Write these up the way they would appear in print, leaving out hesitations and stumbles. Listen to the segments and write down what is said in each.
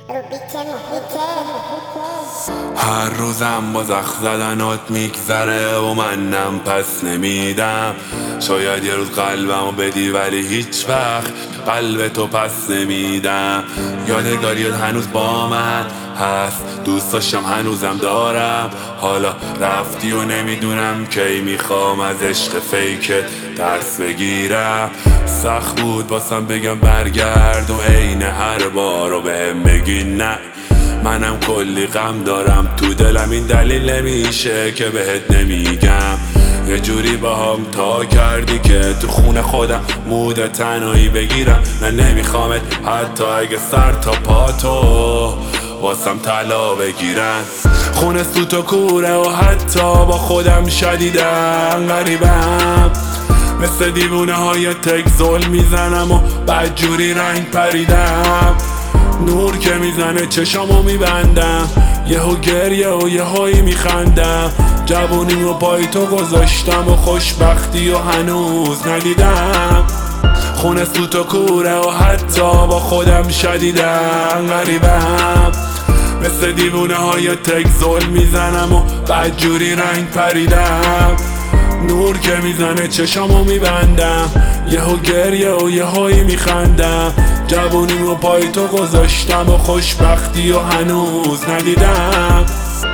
هر روزم با زخم زدنات میگذره و منم پس نمیدم. شاید یه روز قلبمو بدی ولی هیچ وقت قلب تو پس نمیدم. یادگاریت هنوز با من هست، دوست داشتم هنوزم دارم. حالا رفتی و نمیدونم کی میخوام از عشق فیکت درس بگیرم. سخت بود باسم بگم برگرد و عین هر بارو بهم بگی نه. منم کلی غم دارم تو دلم، این دلیل نمیشه که بهت نمیگم. یه جوری باهام تا کردی که تو خونه خودم مود تنهایی بگیرم. من نمیخوامت حتی اگه سر تا پاتو واسم طلا بگیرن. خونه سوت و کوره و حتی با خودم شدیدم غریبم. مثل دیوونه های تک ظلم میزنم و بدجوری رنگ پریدم. نور که میزنه چشامو میبندم، یهو گریه و یهویی میخندم. جوونیم رو پای تو گذاشتم و خوشبختی و هنوز ندیدم. خونه سوت و کوره و حتی با خودم شدیدم غریبم. مثل دیوونه های تک ظلم میزنم و بدجوری رنگ پریدم. نور که میزنه چشامو میبندم، یهو گریه و یهویی میخندم. جوونیم رو پای تو گذاشتم و خوشبختی و هنوز ندیدم.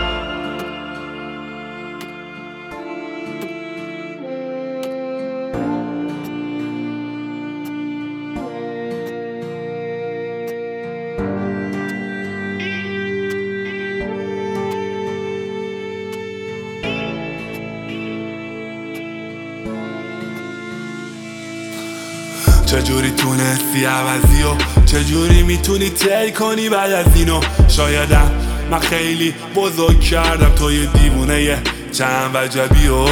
چجوری تونستی عوضی و چجوری میتونی طی کنی بعد از اینو؟ شایدم من خیلی بزرگ کردم تو یه دیوونه چند وجبی و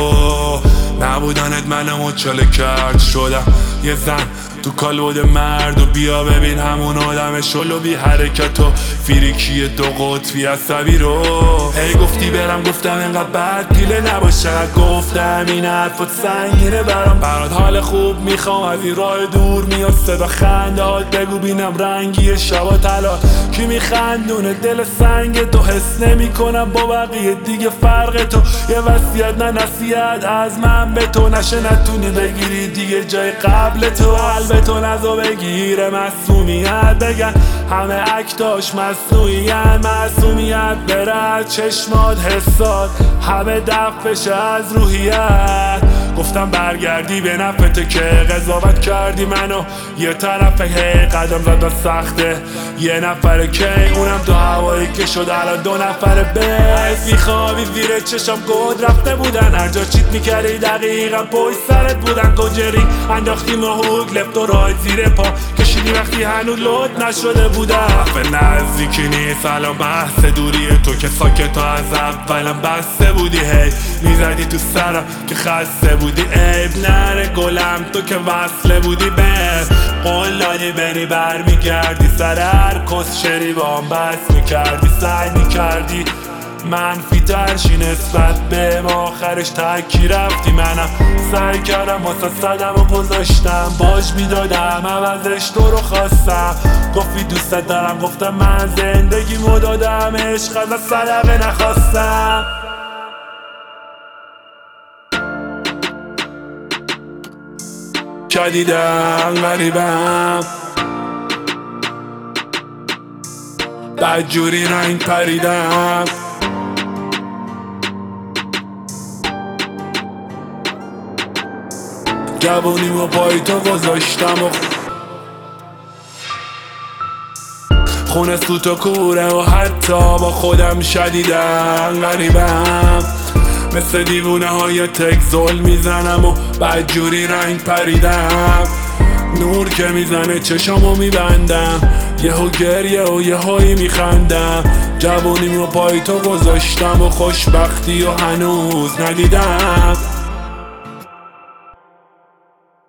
نبودنت منم مچاله کرد شدم یه زن تو کالبد مرد. و بیا ببین همون آدم شلو بی حرکت و فیریکی دو قطبی عصبی رو. هی گفتی برم گفتم انقدر بد پیله نباشه، گفتم این حرفت سنگینه برات حال خوب میخوام از این راه دور میاد صدا خندهات. بگو بینم رنگی شبا طلا کی میخندونه دل سنگ تو. حس نمی کنم با بقیه دیگه فرق تو. یه وصیت نه نصیحت از من به تو، نشه نتونی بگیری دیگه جای قبل تو. قلبتو نزو بگیره معصومیت، بگن همه اکتاش مصنوعین. معصومیت بره از چشمات حسات، همه دفعشه از روحیت. گفتم برگردی به نفته که قضاوت کردی منو یه طرفه. هی قدم زدن سخته یه نفره که اونم تو هوایی که شد الان دو نفره. بس میخوابی زیر چشم گود رفته بودن، هر جا چیت میکردی دقیقا پشت سرت بودن. کجری انداختی محوک لفت و رایت زیر پا کشیدی وقتی هنوز لود نشده بودن. به نزدیکی نیست الان بحث دوریه تو که ساکت تا از اولم بسته بودی. هی میزدی تو سرم که خسته بودی. عیب نره گلم تو که وصله بودی به قول دادی بری بر میگردی. سر هر کس شری با هم بس میکردی، سعی میکردی منفی ترشی نسبت به ما. آخرش تکی رفتی، منم سعی کردم واسه صدم و گذاشتم باج میدادم عوضش تو رو خواستم. گفتی دوستت دارم گفتم من زندگی مدادم، عشق از صدقه نخواستم. شدیدم غریبم بدجوری رنگ پریدم. جوونیم و پای تو گذاشتم و خونه سوت و کوره و حتی با خودم شدیدم غریبم. مثل دیوونه های تک ظلم میزنم و بدجوری رنگ پریدم. نور که میزنه چشامو میبندم، یهو گریه و یهویی میخندم. جوونیم رو پای تو گذاشتم و خوشبختی و هنوز ندیدم.